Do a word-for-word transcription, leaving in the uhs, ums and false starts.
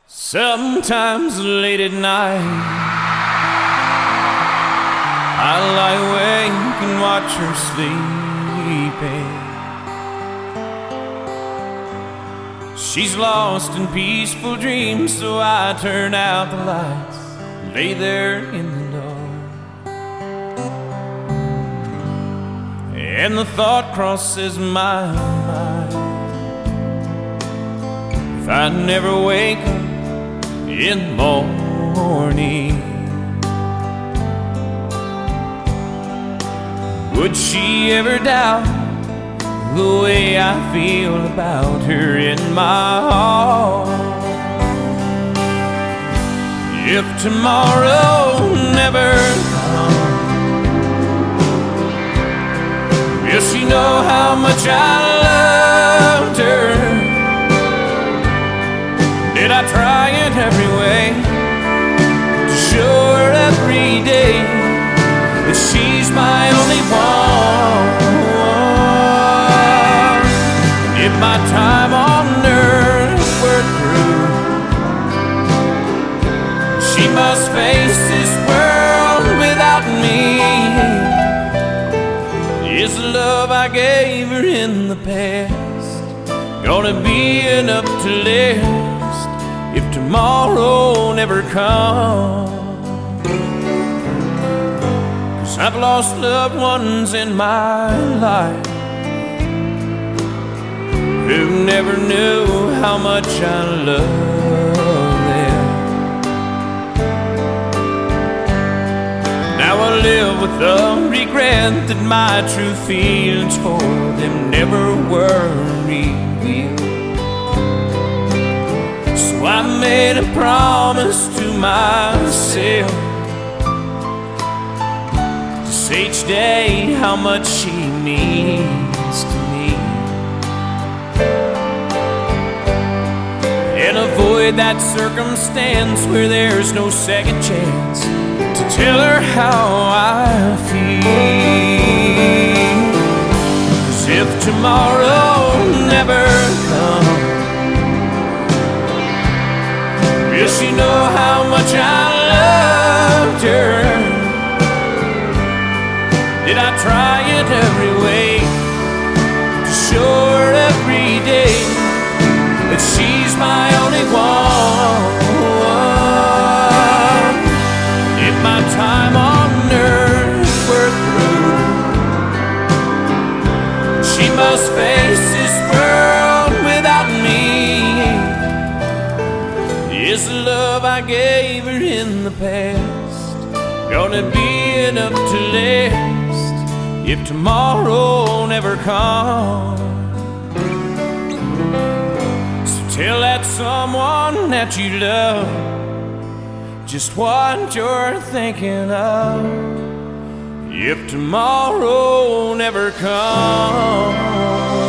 Sometimes late at night I lie awake and watch her sleeping. She's lost in peaceful dreams, so I turn out the lights and lay there in the dark. And the thought crosses my mind, if I never wake up in the morning, would she ever doubt the way I feel about her in my heart? If tomorrow never comes, will she know how much I loved her? Did I try in every way to show her every day that she's my only one? If my time on earth were through, she must face this world without me. Is the love I gave her in the past gonna be enough to live if tomorrow never comes? 'Cause I've lost loved ones in my life who never knew how much I loved them. Now I live with the regret that my true feelings for them never were revealed. I made a promise to myself to say each day how much she means to me, and avoid that circumstance where there's no second chance to tell her how I feel. 'Cause if tomorrow never comes, will she know how much I loved her? Did I try it every way to show her every day that she's my only one? If my time on earth were through, she must face this world without me. Is the love I gave her in the past gonna be enough to last if tomorrow never comes? So tell that someone that you love just what you're thinking of if tomorrow never comes.